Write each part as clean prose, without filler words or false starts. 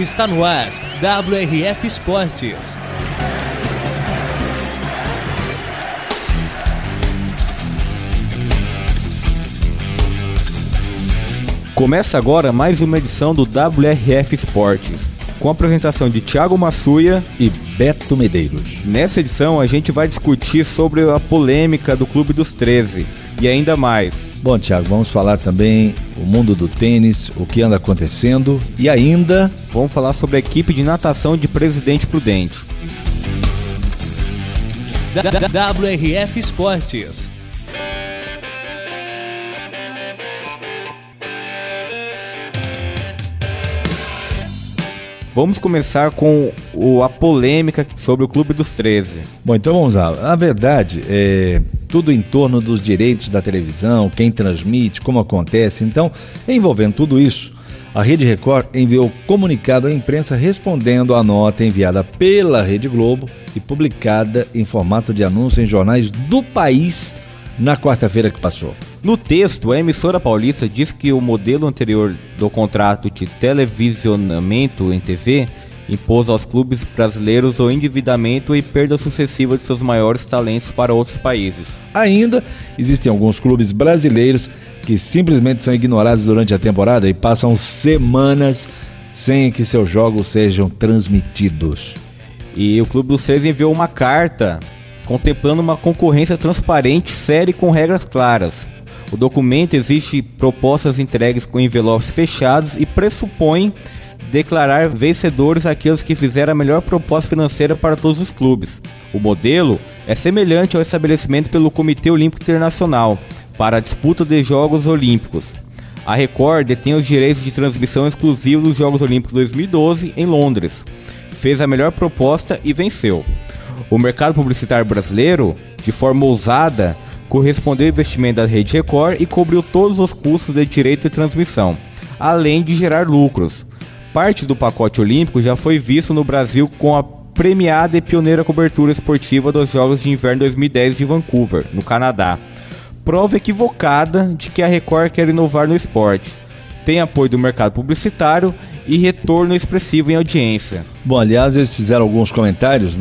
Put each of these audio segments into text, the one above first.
Está no ar, WRF Esportes. Começa agora mais uma edição do WRF Esportes, com a apresentação de Thiago Massuia e Beto Medeiros. Nessa edição a gente vai discutir sobre a polêmica do Clube dos 13 e ainda mais. Bom, Thiago, vamos falar também o mundo do tênis, o que anda acontecendo e ainda vamos falar sobre a equipe de natação de Presidente Prudente. WRF Esportes. Vamos começar com a polêmica sobre o Clube dos 13. Bom, então vamos lá. Na verdade, tudo em torno dos direitos da televisão, quem transmite, como acontece. Então, envolvendo tudo isso, a Rede Record enviou comunicado à imprensa respondendo à nota enviada pela Rede Globo e publicada em formato de anúncio em jornais do país na quarta-feira que passou. No texto, a emissora paulista diz que o modelo anterior do contrato de televisionamento em TV impôs aos clubes brasileiros o endividamento e perda sucessiva de seus maiores talentos para outros países. Ainda existem alguns clubes brasileiros que simplesmente são ignorados durante a temporada e passam semanas sem que seus jogos sejam transmitidos. E o Clube dos 13 enviou uma carta contemplando uma concorrência transparente, séria e com regras claras. O documento exige propostas entregues com envelopes fechados e pressupõe declarar vencedores aqueles que fizeram a melhor proposta financeira para todos os clubes. O modelo é semelhante ao estabelecimento pelo Comitê Olímpico Internacional para a disputa de Jogos Olímpicos. A Record detém os direitos de transmissão exclusivos dos Jogos Olímpicos 2012 em Londres. Fez a melhor proposta e venceu. O mercado publicitário brasileiro, de forma ousada, correspondeu ao investimento da Rede Record e cobriu todos os custos de direito de transmissão, além de gerar lucros. Parte do pacote olímpico já foi visto no Brasil com a premiada e pioneira cobertura esportiva dos Jogos de Inverno 2010 de Vancouver, no Canadá. Prova equivocada de que a Record quer inovar no esporte. Tem apoio do mercado publicitário e retorno expressivo em audiência. Bom, aliás, eles fizeram alguns comentários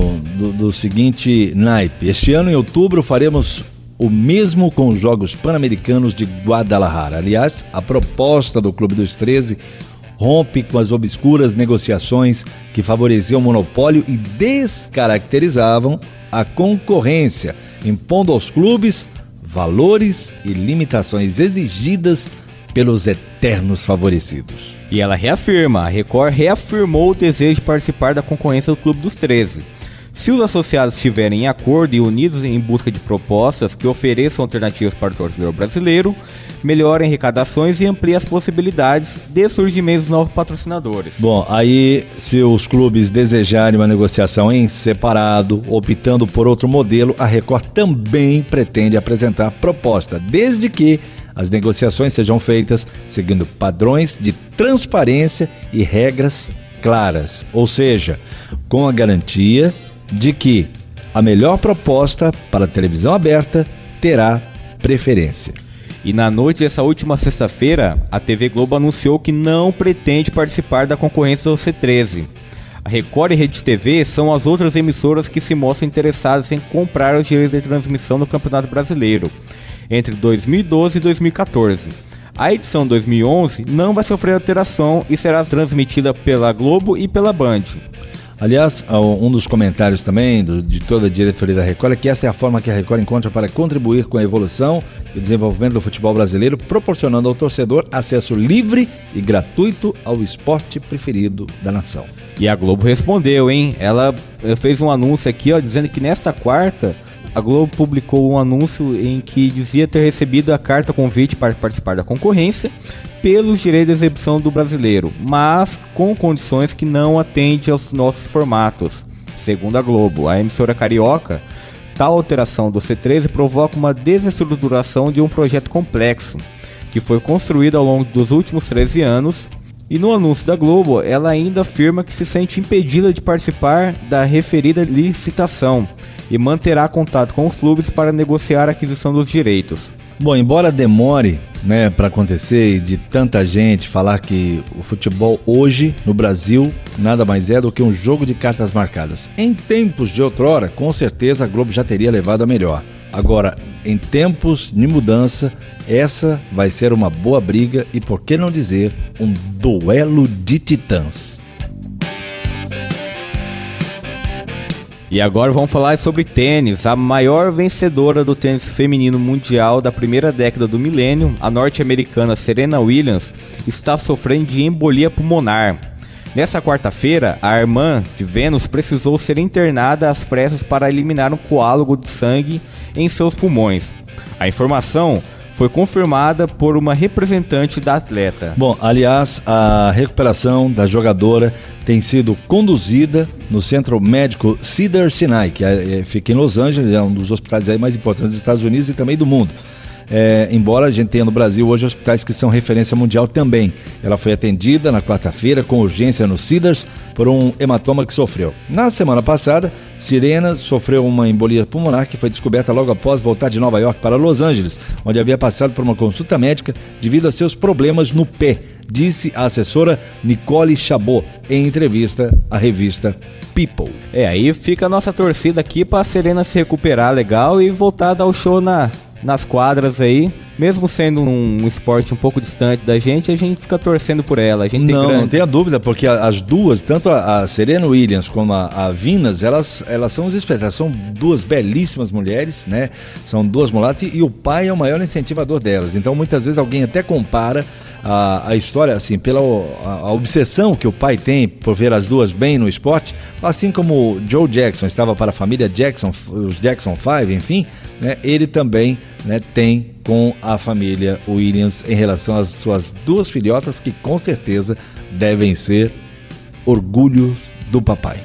do seguinte naipe. Este ano, em outubro, faremos o mesmo com os Jogos Pan-Americanos de Guadalajara. Aliás, a proposta do Clube dos 13 rompe com as obscuras negociações que favoreciam o monopólio e descaracterizavam a concorrência, impondo aos clubes valores e limitações exigidas pelos eternos favorecidos. E ela reafirma, a Record reafirmou o desejo de participar da concorrência do Clube dos 13. Se os associados estiverem em acordo e unidos em busca de propostas que ofereçam alternativas para o torcedor brasileiro, melhorem arrecadações e ampliem as possibilidades de surgimento de novos patrocinadores. Bom, aí se os clubes desejarem uma negociação em separado, optando por outro modelo, a Record também pretende apresentar proposta, desde que as negociações sejam feitas seguindo padrões de transparência e regras claras, ou seja, com a garantia de que a melhor proposta para a televisão aberta terá preferência. E na noite dessa última sexta-feira, a TV Globo anunciou que não pretende participar da concorrência do C13. A Record e Rede TV são as outras emissoras que se mostram interessadas em comprar os direitos de transmissão do Campeonato Brasileiro entre 2012 e 2014. A edição 2011 não vai sofrer alteração e será transmitida pela Globo e pela Band. Aliás, um dos comentários também de toda a diretoria da Record é que essa é a forma que a Record encontra para contribuir com a evolução e desenvolvimento do futebol brasileiro, proporcionando ao torcedor acesso livre e gratuito ao esporte preferido da nação. E a Globo respondeu, hein? Ela fez um anúncio aqui, dizendo que nesta quarta a Globo publicou um anúncio em que dizia ter recebido a carta convite para participar da concorrência pelos direitos de exibição do brasileiro, mas com condições que não atendem aos nossos formatos. Segundo a Globo, a emissora carioca, tal alteração do C13 provoca uma desestruturação de um projeto complexo, que foi construído ao longo dos últimos 13 anos, e no anúncio da Globo, ela ainda afirma que se sente impedida de participar da referida licitação, e manterá contato com os clubes para negociar a aquisição dos direitos. Bom, embora demore, né, para acontecer e de tanta gente falar que o futebol hoje no Brasil nada mais é do que um jogo de cartas marcadas. Em tempos de outrora, com certeza a Globo já teria levado a melhor. Agora, em tempos de mudança, essa vai ser uma boa briga e, por que não dizer, um duelo de titãs. E agora vamos falar sobre tênis. A maior vencedora do tênis feminino mundial da primeira década do milênio, a norte-americana Serena Williams, está sofrendo de embolia pulmonar. Nessa quarta-feira, a irmã de Vênus precisou ser internada às pressas para eliminar um coágulo de sangue em seus pulmões. A informação foi confirmada por uma representante da atleta. Bom, aliás, a recuperação da jogadora tem sido conduzida no Centro Médico Cedars-Sinai, que fica em Los Angeles, é um dos hospitais aí mais importantes dos Estados Unidos e também do mundo. Embora a gente tenha no Brasil hoje hospitais que são referência mundial também. Ela foi atendida na quarta-feira com urgência no Cedars por um hematoma que sofreu. Na semana passada, Serena sofreu uma embolia pulmonar que foi descoberta logo após voltar de Nova York para Los Angeles, onde havia passado por uma consulta médica devido a seus problemas no pé, disse a assessora Nicole Chabot em entrevista à revista People. Aí fica a nossa torcida aqui para a Serena se recuperar legal e voltar a dar o show nas quadras aí, mesmo sendo um esporte um pouco distante da gente, a gente fica torcendo por ela. Não tenha dúvida, porque as duas, tanto a Serena Williams como a Venus, elas são os espetáculos, são duas belíssimas mulheres, né? São duas mulatas e o pai é o maior incentivador delas. Então muitas vezes alguém até compara a história, assim, pela a obsessão que o pai tem por ver as duas bem no esporte, assim como Joe Jackson estava para a família Jackson, os Jackson 5, enfim, né? Ele também, né, tem com a família Williams em relação às suas duas filhotas que com certeza devem ser orgulho do papai.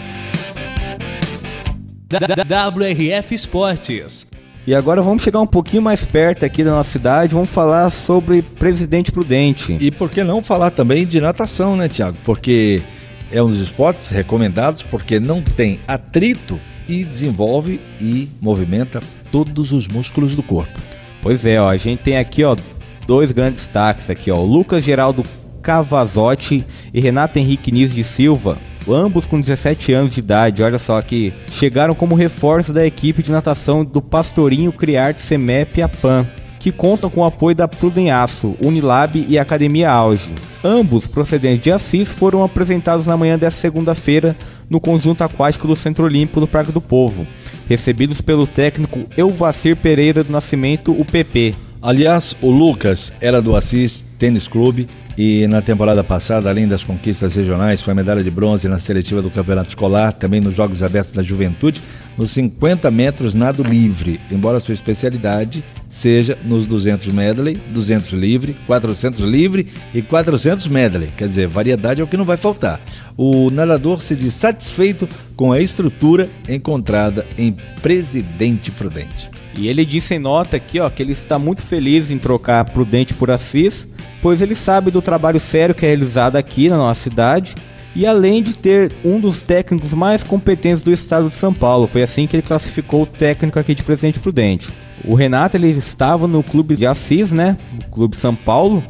WRF Esportes. E agora vamos chegar um pouquinho mais perto aqui da nossa cidade, vamos falar sobre Presidente Prudente. E por que não falar também de natação, né, Thiago? Porque é um dos esportes recomendados porque não tem atrito e desenvolve e movimenta todos os músculos do corpo. Pois é, a gente tem aqui dois grandes destaques aqui, Lucas Geraldo Cavazotti e Renato Henrique Nis de Silva, ambos com 17 anos de idade, olha só, que chegaram como reforço da equipe de natação do Pastorinho Criarte Semep Apan, que contam com o apoio da Prudenhaço, Unilab e Academia Auge. Ambos, procedentes de Assis, foram apresentados na manhã desta segunda-feira no conjunto aquático do Centro Olímpico do Parque do Povo, recebidos pelo técnico Elvacir Pereira do Nascimento, o PP. Aliás, o Lucas era do Assis Tênis Clube e na temporada passada, além das conquistas regionais, foi medalha de bronze na seletiva do Campeonato Escolar, também nos Jogos Abertos da Juventude, nos 50 metros nado livre, embora sua especialidade seja nos 200 medley, 200 livre, 400 livre e 400 medley. Quer dizer, variedade é o que não vai faltar. O nadador se diz satisfeito com a estrutura encontrada em Presidente Prudente. E ele disse em nota aqui, que ele está muito feliz em trocar Prudente por Assis, pois ele sabe do trabalho sério que é realizado aqui na nossa cidade, e além de ter um dos técnicos mais competentes do estado de São Paulo. Foi assim que ele classificou o técnico aqui de Presidente Prudente. O Renato, ele estava no clube de Assis, né, no clube São Paulo,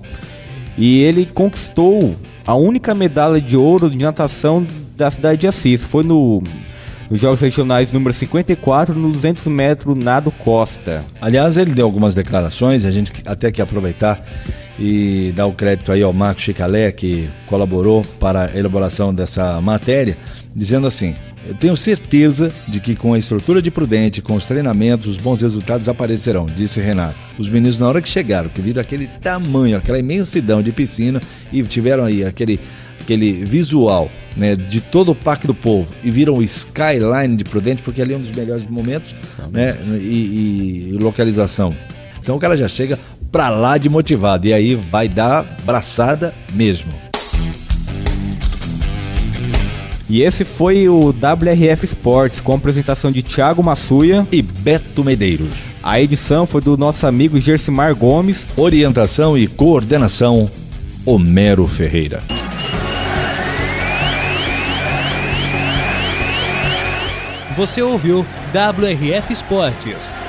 e ele conquistou a única medalha de ouro de natação da cidade de Assis. Foi nos Jogos Regionais número 54, no 200 metros nado costa. Aliás, ele deu algumas declarações, a gente até quer aproveitar e dar o crédito aí ao Marco Chicalé, que colaborou para a elaboração dessa matéria, dizendo assim: eu tenho certeza de que com a estrutura de Prudente, com os treinamentos, os bons resultados aparecerão, disse Renato. Os meninos, na hora que chegaram, que viram aquele tamanho, aquela imensidão de piscina e tiveram aí aquele visual, né, de todo o Parque do Povo e viram o skyline de Prudente, porque ali é um dos melhores momentos, né, e localização. Então o cara já chega pra lá de motivado e aí vai dar braçada mesmo. E esse foi o WRF Esportes, com a apresentação de Thiago Massuia e Beto Medeiros. A edição foi do nosso amigo Gersimar Gomes. Orientação e coordenação, Homero Ferreira. Você ouviu WRF Esportes,